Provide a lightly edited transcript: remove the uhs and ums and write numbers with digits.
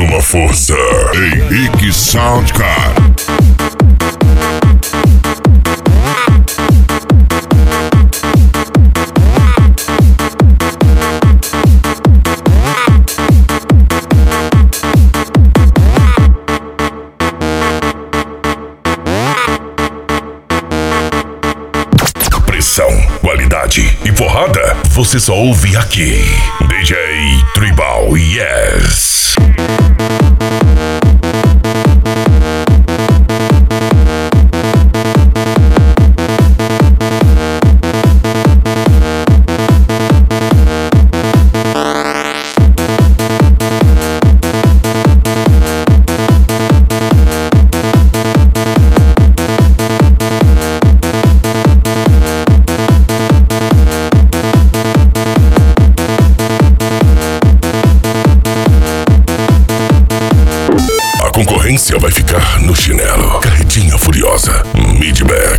uma força. Henrique Soundcard. Qualidade e porrada, você só ouve aqui. DJ Tribal Yes. Concorrência vai ficar no chinelo. Carretinha furiosa. Midman.